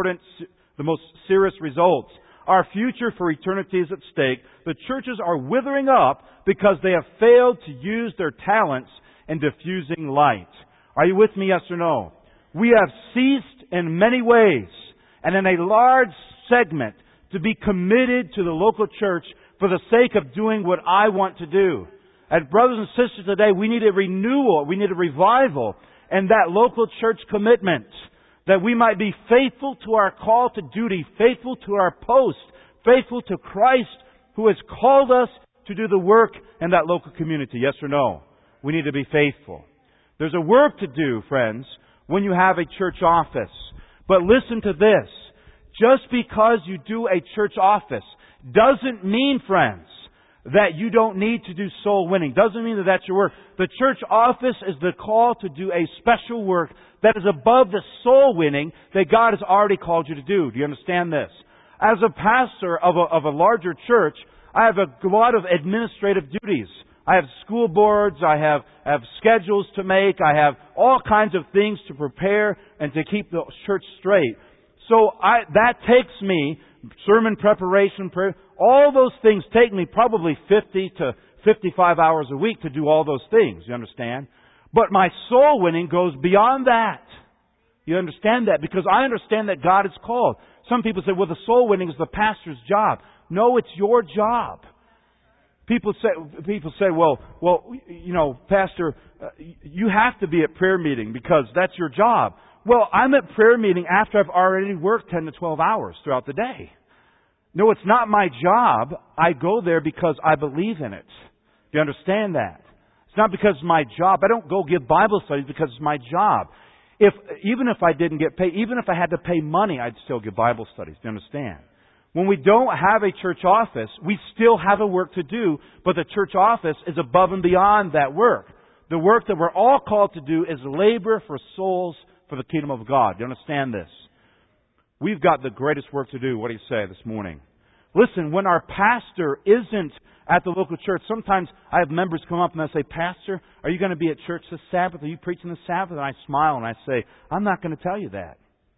serious results. Our future for eternity is at stake. The churches are withering up because they have failed to use their talents in diffusing light. Are you with me, yes or no? We have ceased in many ways and in a large segment to be committed to the local church for the sake of doing what I want to do. And brothers and sisters, today we need a renewal, we need a revival in that local church commitment, that we might be faithful to our call to duty, faithful to our post, faithful to Christ who has called us to do the work in that local community. Yes or no? We need to be faithful. There's a work to do, friends, when you have a church office. But listen to this. Just because you do a church office doesn't mean, friends, that you don't need to do soul winning. Doesn't mean that that's your work. The church office is the call to do a special work that is above the soul winning that God has already called you to do. Do you understand this? As a pastor of a larger church, I have a lot of administrative duties. I have school boards, I have schedules to make, I have all kinds of things to prepare and to keep the church straight. So that takes me, sermon preparation, prayer, all those things take me probably 50 to 55 hours a week to do all those things, you understand? But my soul winning goes beyond that. You understand that? Because I understand that God is called. Some people say, well, the soul winning is the pastor's job. No, it's your job. People say, well, you know, Pastor, you have to be at prayer meeting because that's your job. Well, I'm at prayer meeting after I've already worked 10 to 12 hours throughout the day. No, it's not my job. I go there because I believe in it. Do you understand that? It's not because it's my job. I don't go give Bible studies because it's my job. Even if I didn't get paid, even if I had to pay money, I'd still give Bible studies. Do you understand? When we don't have a church office, we still have a work to do, but the church office is above and beyond that work. The work that we're all called to do is labor for souls for the kingdom of God. Do you understand this? We've got the greatest work to do. What do you say this morning? Listen, when our pastor isn't at the local church, sometimes I have members come up and I say, Pastor, are you going to be at church this Sabbath? Are you preaching this Sabbath? And I smile and I say, I'm not going to tell you that.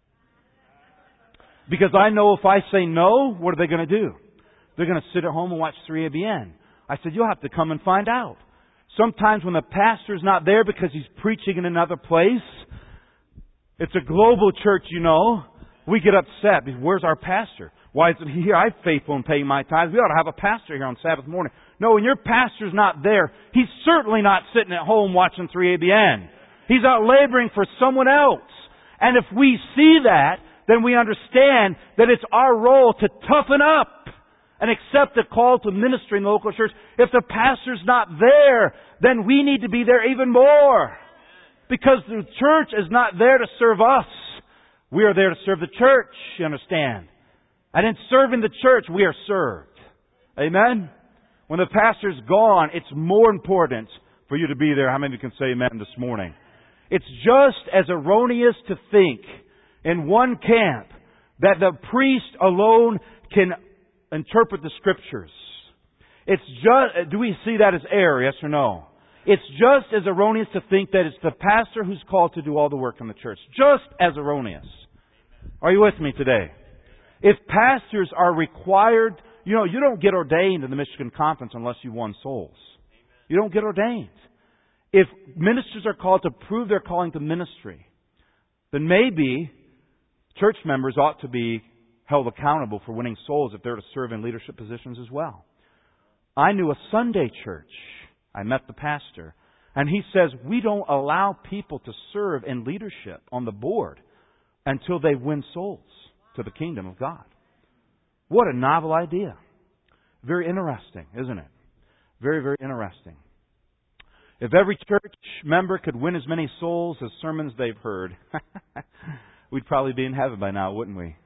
Because I know if I say no, what are they going to do? They're going to sit at home and watch 3ABN. I said, you'll have to come and find out. Sometimes when the pastor's not there because he's preaching in another place, it's a global church, you know, we get upset. Because where's our pastor? Why isn't he here? I'm faithful in paying my tithes. We ought to have a pastor here on Sabbath morning. No, when your pastor's not there, he's certainly not sitting at home watching 3ABN. He's out laboring for someone else. And if we see that, then we understand that it's our role to toughen up and accept the call to ministry in the local church. If the pastor's not there, then we need to be there even more. Because the church is not there to serve us. We are there to serve the church, you understand? And in serving the church, we are served. Amen? When the pastor's gone, it's more important for you to be there. How many of you can say amen this morning? It's just as erroneous to think in one camp that the priest alone can interpret the Scriptures. It's just, do we see that as error, yes or no? It's just as erroneous to think that it's the pastor who's called to do all the work in the church. Just as erroneous. Are you with me today? If pastors are required, you know, you don't get ordained in the Michigan Conference unless you won souls. You don't get ordained. If ministers are called to prove their calling to ministry, then maybe church members ought to be held accountable for winning souls if they're to serve in leadership positions as well. I knew a Sunday church. I met the pastor. And he says, we don't allow people to serve in leadership on the board until they win souls to the kingdom of God. What a novel idea. Very interesting, isn't it? Very, very interesting. If every church member could win as many souls as sermons they've heard, we'd probably be in heaven by now, wouldn't we?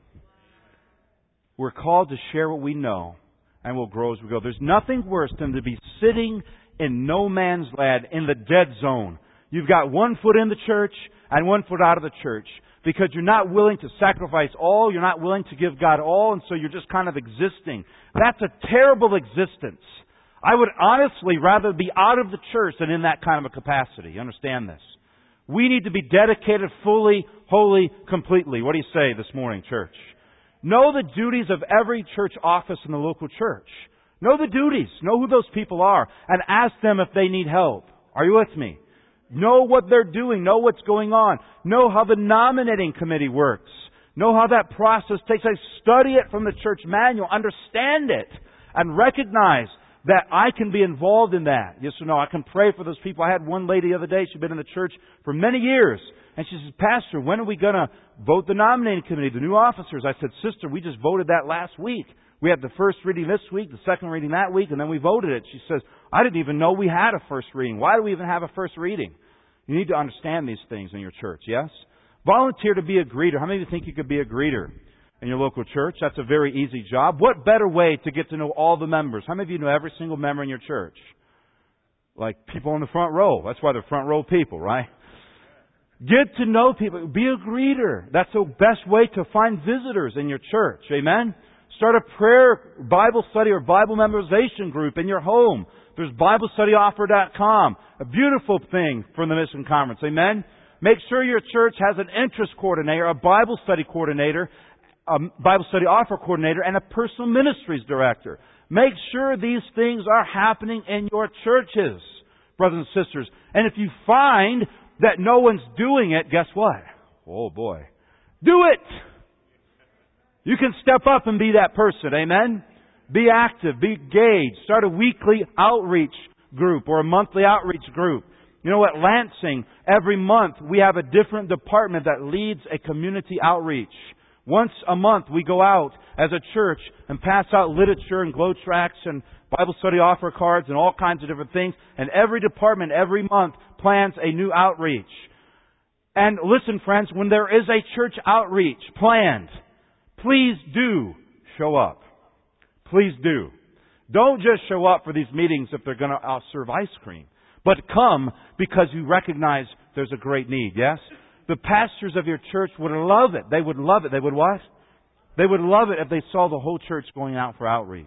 We're called to share what we know, and we'll grow as we go. There's nothing worse than to be sitting in no man's land, in the dead zone. You've got one foot in the church and one foot out of the church because you're not willing to sacrifice all, you're not willing to give God all, and so you're just kind of existing. That's a terrible existence. I would honestly rather be out of the church than in that kind of a capacity. You understand this? We need to be dedicated fully, wholly, completely. What do you say this morning, church? Know the duties of every church office in the local church. Know the duties. Know who those people are. And ask them if they need help. Are you with me? Know what they're doing. Know what's going on. Know how the nominating committee works. Know how that process takes place. Study it from the church manual. Understand it. And recognize that I can be involved in that. Yes or no? I can pray for those people. I had one lady the other day. She'd been in the church for many years. And she said, Pastor, when are we going to vote the nominating committee, the new officers? I said, Sister, we just voted that last week. We had the first reading this week, the second reading that week, and then we voted it. She says, I didn't even know we had a first reading. Why do we even have a first reading? You need to understand these things in your church, yes? Volunteer to be a greeter. How many of you think you could be a greeter in your local church? That's a very easy job. What better way to get to know all the members? How many of you know every single member in your church? Like people in the front row. That's why they're front row people, right? Get to know people. Be a greeter. That's the best way to find visitors in your church. Amen? Start a prayer Bible study or Bible memorization group in your home. There's BibleStudyOffer.com. A beautiful thing for the mission conference. Amen? Make sure your church has an interest coordinator, a Bible study coordinator, a Bible study offer coordinator, and a personal ministries director. Make sure these things are happening in your churches, brothers and sisters. And if you find that no one's doing it, guess what? Oh boy. Do it! You can step up and be that person. Amen? Be active. Be engaged. Start a weekly outreach group or a monthly outreach group. You know what? Lansing, every month we have a different department that leads a community outreach. Once a month we go out as a church and pass out literature and glow tracts and Bible study offer cards and all kinds of different things. And every department every month plans a new outreach. And listen, friends, when there is a church outreach planned, please do show up. Please do. Don't just show up for these meetings if they're going to serve ice cream. But come because you recognize there's a great need, yes? The pastors of your church would love it. They would love it. They would what? They would love it if they saw the whole church going out for outreach.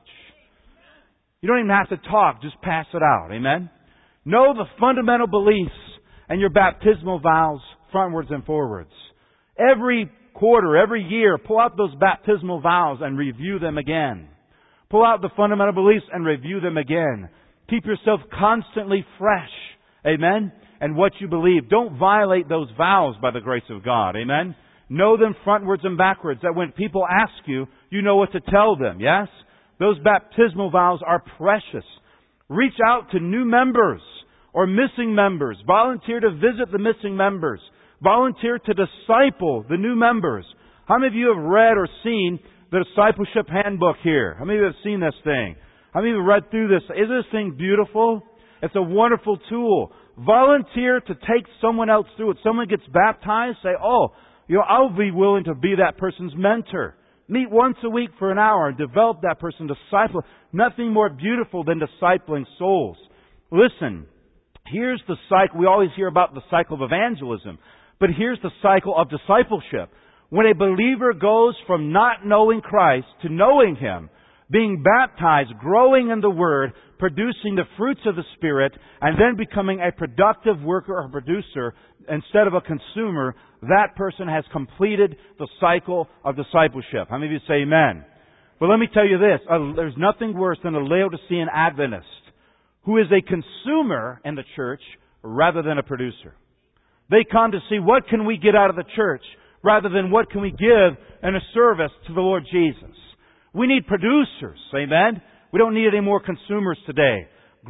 You don't even have to talk. Just pass it out. Amen? Know the fundamental beliefs and your baptismal vows frontwards and forwards. Every quarter, every year, pull out those baptismal vows and review them again. Pull out the fundamental beliefs and review them again. Keep yourself constantly fresh. Amen? And what you believe. Don't violate those vows by the grace of God. Amen? Know them frontwards and backwards. That when people ask you, you know what to tell them. Yes? Those baptismal vows are precious. Reach out to new members or missing members. Volunteer to visit the missing members. Volunteer to disciple the new members. How many of you have read or seen the discipleship handbook here? How many of you have seen this thing? How many of you have read through this? Isn't this thing beautiful? It's a wonderful tool. Volunteer to take someone else through it. Someone gets baptized, say, I'll be willing to be that person's mentor. Meet once a week for an hour and develop that person, disciple. Nothing more beautiful than discipling souls. Listen, here's the cycle. We always hear about the cycle of evangelism. But here's the cycle of discipleship. When a believer goes from not knowing Christ to knowing Him, being baptized, growing in the Word, producing the fruits of the Spirit, and then becoming a productive worker or producer instead of a consumer, that person has completed the cycle of discipleship. How many of you say amen? But let me tell you this. There's nothing worse than a Laodicean Adventist who is a consumer in the church rather than a producer. They come to see what can we get out of the church rather than what can we give in a service to the Lord Jesus. We need producers. Amen? We don't need any more consumers today.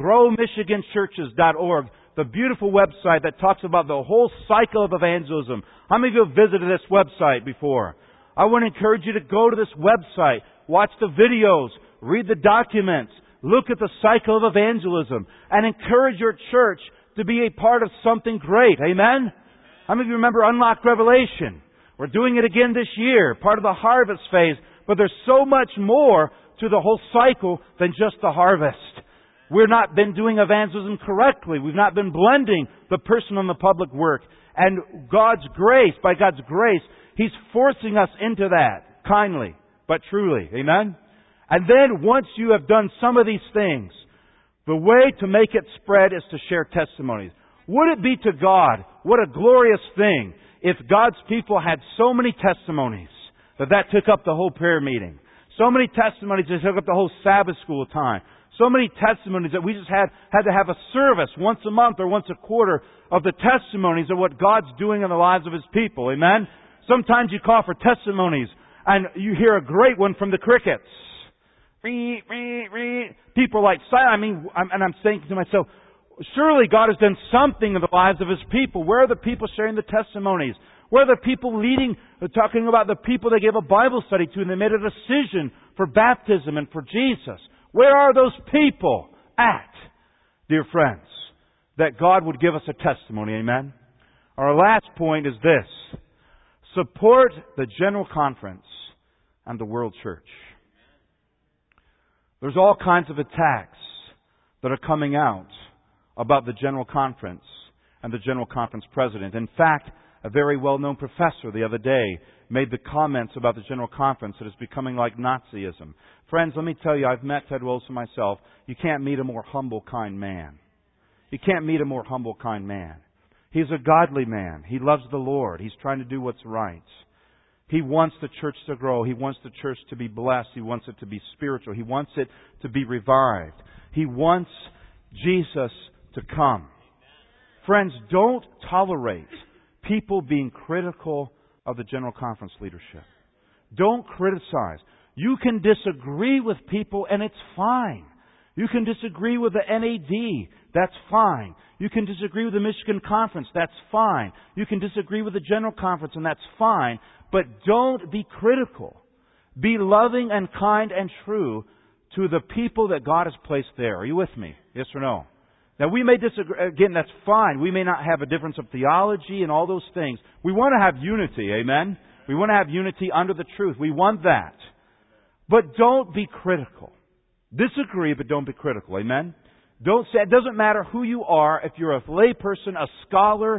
GrowMichiganChurches.org, the beautiful website that talks about the whole cycle of evangelism. How many of you have visited this website before? I want to encourage you to go to this website. watch the videos, read the documents, look at the cycle of evangelism, and encourage your church to be a part of something great. Amen? How many of you remember Unlock Revelation? We're doing it again this year, part of the harvest phase. But there's so much more to the whole cycle than just the harvest. We've not been doing evangelism correctly. We've not been blending the personal and the public work. And God's grace, by God's grace, He's forcing us into that, kindly, but truly. Amen? And then once you have done some of these things, the way to make it spread is to share testimonies. Would it be to God, what a glorious thing, if God's people had so many testimonies that took up the whole prayer meeting. So many testimonies that took up the whole Sabbath school time. So many testimonies that we just had to have a service once a month or once a quarter of the testimonies of what God's doing in the lives of His people. Amen? Sometimes you call for testimonies and you hear a great one from the crickets. People are like, I'm saying to myself, surely God has done something in the lives of His people. Where are the people sharing the testimonies? Where are the people leading, talking about the people they gave a Bible study to and they made a decision for baptism and for Jesus? Where are those people at, dear friends, that God would give us a testimony? Amen? Our last point is this. Support the General Conference and the World Church. There's all kinds of attacks that are coming out about the General Conference and the General Conference President. In fact, a very well-known professor the other day made the comments about the General Conference that it's becoming like Nazism. Friends, let me tell you, I've met Ted Wilson myself. You can't meet a more humble, kind man. You can't meet a more humble, kind man. He's a godly man. He loves the Lord. He's trying to do what's right. He wants the church to grow. He wants the church to be blessed. He wants it to be spiritual. He wants it to be revived. He wants Jesus to come. Friends, don't tolerate people being critical of the General Conference leadership. Don't criticize. You can disagree with people and it's fine. You can disagree with the NAD. That's fine. You can disagree with the Michigan Conference. That's fine. You can disagree with the General Conference and that's fine. But don't be critical. Be loving and kind and true to the people that God has placed there. Are you with me? Yes or no? Now we may disagree. Again, that's fine. We may not have a difference of theology and all those things. We want to have unity. Amen? We want to have unity under the truth. We want that. But don't be critical. Disagree, but don't be critical. Amen? Don't say, it doesn't matter who you are, if you're a layperson, a scholar,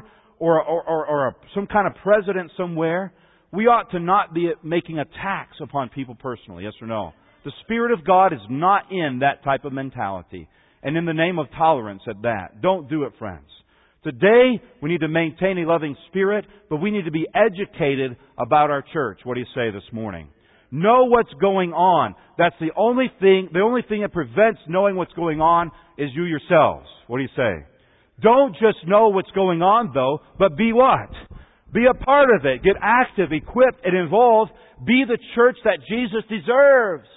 or some kind of president somewhere, we ought to not be making attacks upon people personally. Yes or no? The Spirit of God is not in that type of mentality. And in the name of tolerance at that. Don't do it, friends. Today, we need to maintain a loving spirit, but we need to be educated about our church. What do you say this morning? Know what's going on. That's the only thing that prevents knowing what's going on is you yourselves. What do you say? Don't just know what's going on, though, but be what? Be a part of it. Get active, equipped, and involved. Be the church that Jesus deserves.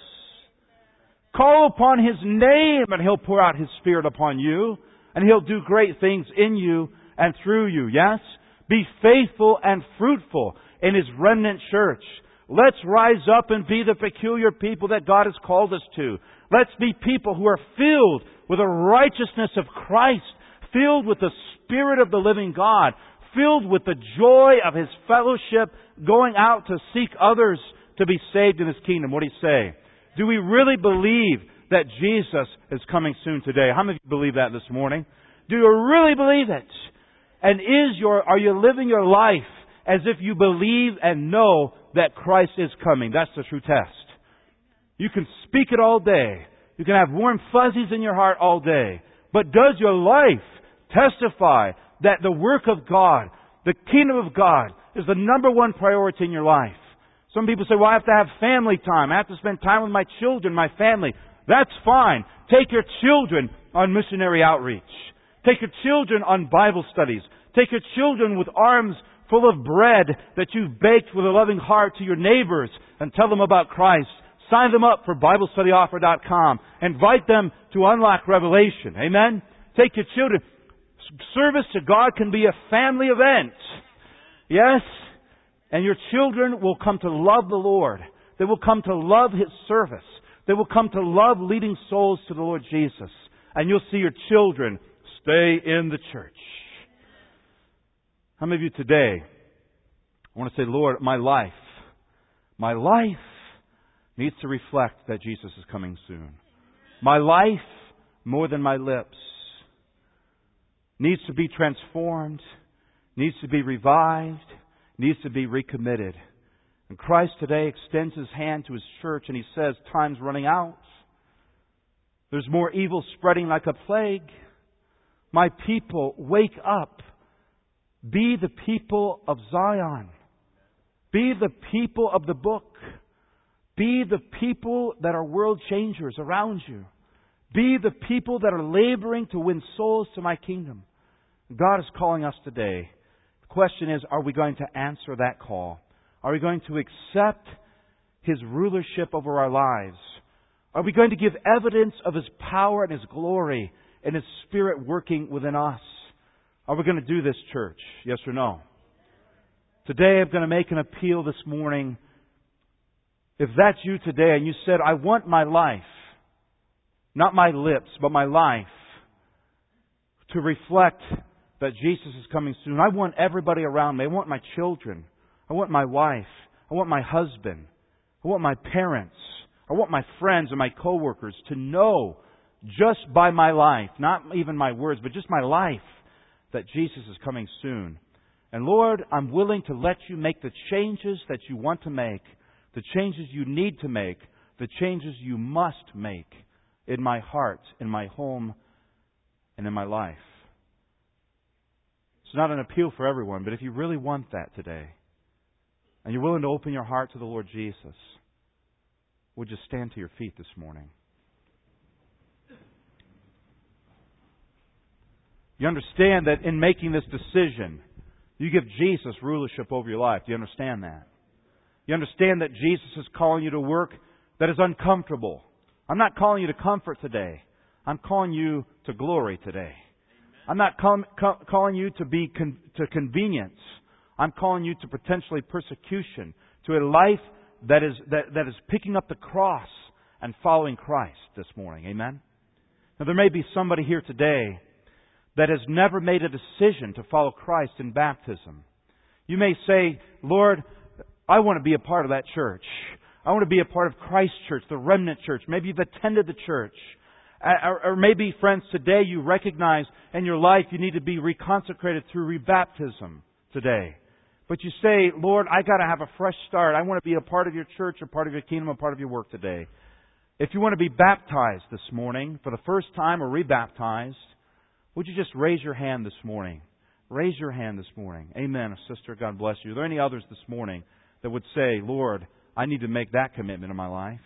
Call upon His name and He'll pour out His Spirit upon you. And He'll do great things in you and through you. Yes? Be faithful and fruitful in His remnant church. Let's rise up and be the peculiar people that God has called us to. Let's be people who are filled with the righteousness of Christ, filled with the Spirit of the living God, filled with the joy of His fellowship, going out to seek others to be saved in His kingdom. What do you say? Do we really believe that Jesus is coming soon today? How many of you believe that this morning? Do you really believe it? And are you living your life as if you believe and know that Christ is coming? That's the true test. You can speak it all day. You can have warm fuzzies in your heart all day. But does your life testify that the work of God, the kingdom of God, is the number one priority in your life? Some people say, well, I have to have family time. I have to spend time with my children, my family. That's fine. Take your children on missionary outreach. Take your children on Bible studies. Take your children with arms full of bread that you've baked with a loving heart to your neighbors and tell them about Christ. Sign them up for BibleStudyOffer.com. Invite them to Unlock Revelation. Amen? Take your children. Service to God can be a family event. Yes? And your children will come to love the Lord. They will come to love His service. They will come to love leading souls to the Lord Jesus. And you'll see your children stay in the church. How many of you today want to say, Lord, my life needs to reflect that Jesus is coming soon. My life, more than my lips, needs to be transformed, needs to be revived, needs to be recommitted. And Christ today extends His hand to His church and He says, time's running out. There's more evil spreading like a plague. My people, wake up. Be the people of Zion. Be the people of the book. Be the people that are world changers around you. Be the people that are laboring to win souls to my kingdom. God is calling us today. The question is, are we going to answer that call? Are we going to accept His rulership over our lives? Are we going to give evidence of His power and His glory and His Spirit working within us? Are we going to do this, church? Yes or no? Today I'm going to make an appeal this morning. If that's you today and you said, I want my life, not my lips, but my life, to reflect that Jesus is coming soon. I want everybody around me. I want my children. I want my wife. I want my husband. I want my parents. I want my friends and my coworkers to know just by my life, not even my words, but just my life, that Jesus is coming soon. And Lord, I'm willing to let You make the changes that You want to make, the changes You need to make, the changes You must make in my heart, in my home, and in my life. It's not an appeal for everyone, but if you really want that today, and you're willing to open your heart to the Lord Jesus, would you stand to your feet this morning? You understand that in making this decision, you give Jesus rulership over your life. Do you understand that? You understand that Jesus is calling you to work that is uncomfortable. I'm not calling you to comfort today. I'm calling you to glory today. I'm not calling you to convenience. I'm calling you to potentially persecution, to a life that is picking up the cross and following Christ this morning. Amen? Now there may be somebody here today that has never made a decision to follow Christ in baptism. You may say, Lord, I want to be a part of that church. I want to be a part of Christ's church, the remnant church. Maybe you've attended the church. Or maybe, friends, today you recognize in your life you need to be reconsecrated through rebaptism today. But you say, Lord, I got to have a fresh start. I want to be a part of Your church, a part of Your kingdom, a part of Your work today. If you want to be baptized this morning for the first time or rebaptized, would you just raise your hand this morning? Raise your hand this morning. Amen. Sister, God bless you. Are there any others this morning that would say, Lord, I need to make that commitment in my life?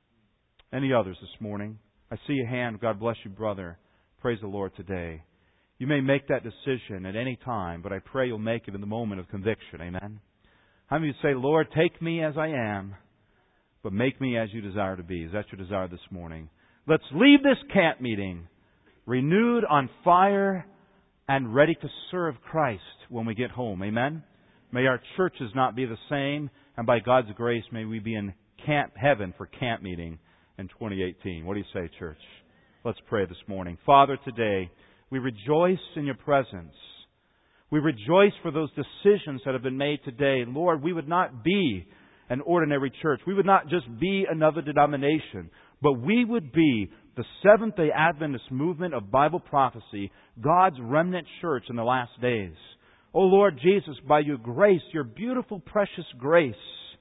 Any others this morning? I see a hand. God bless you, brother. Praise the Lord today. You may make that decision at any time, but I pray you'll make it in the moment of conviction. Amen? How many of you say, Lord, take me as I am, but make me as You desire to be? Is that your desire this morning? Let's leave this camp meeting renewed, on fire, and ready to serve Christ when we get home. Amen? May our churches not be the same, and by God's grace, may we be in camp heaven for camp meeting in 2018. What do you say, church? Let's pray this morning. Father, today, we rejoice in Your presence. We rejoice for those decisions that have been made today. Lord, we would not be an ordinary church. We would not just be another denomination, but we would be the Seventh-day Adventist movement of Bible prophecy, God's remnant church in the last days. Oh Lord Jesus, by Your grace, Your beautiful, precious grace,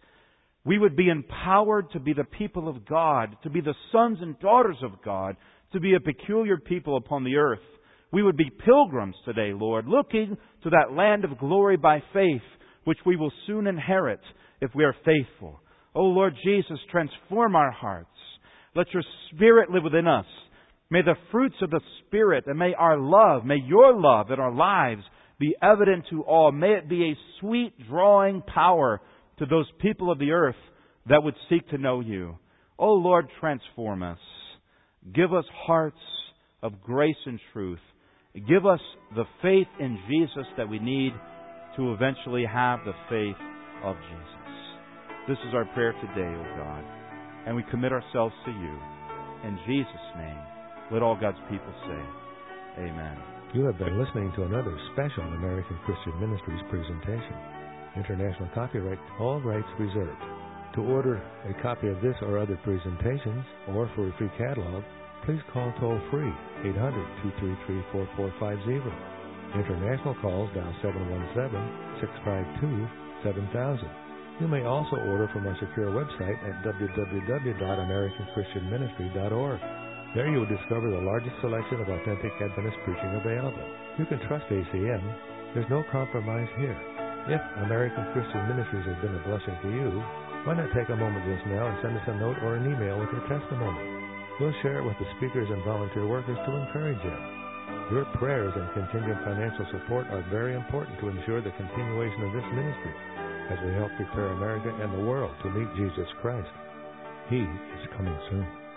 we would be empowered to be the people of God, to be the sons and daughters of God, to be a peculiar people upon the earth. We would be pilgrims today, Lord, looking to that land of glory by faith, which we will soon inherit if we are faithful. Oh Lord Jesus, transform our hearts. Let Your Spirit live within us. May the fruits of the Spirit and may our love, may Your love in our lives be evident to all. May it be a sweet drawing power to those people of the earth that would seek to know You. Oh Lord, transform us. Give us hearts of grace and truth. Give us the faith in Jesus that we need to eventually have the faith of Jesus. This is our prayer today, O God. And we commit ourselves to you. In Jesus' name, let all God's people say, Amen. You have been listening to another special American Christian Ministries presentation. International copyright, all rights reserved. To order a copy of this or other presentations, or for a free catalog, please call toll-free 800-233-4450. International calls dial 717-652-7000. You may also order from our secure website at www.americanchristianministry.org. There you will discover the largest selection of authentic Adventist preaching available. You can trust ACM. There's no compromise here. If American Christian Ministries has been a blessing to you, why not take a moment just now and send us a note or an email with your testimony? We'll share it with the speakers and volunteer workers to encourage them. Your prayers and contingent financial support are very important to ensure the continuation of this ministry as we help prepare America and the world to meet Jesus Christ. He is coming soon.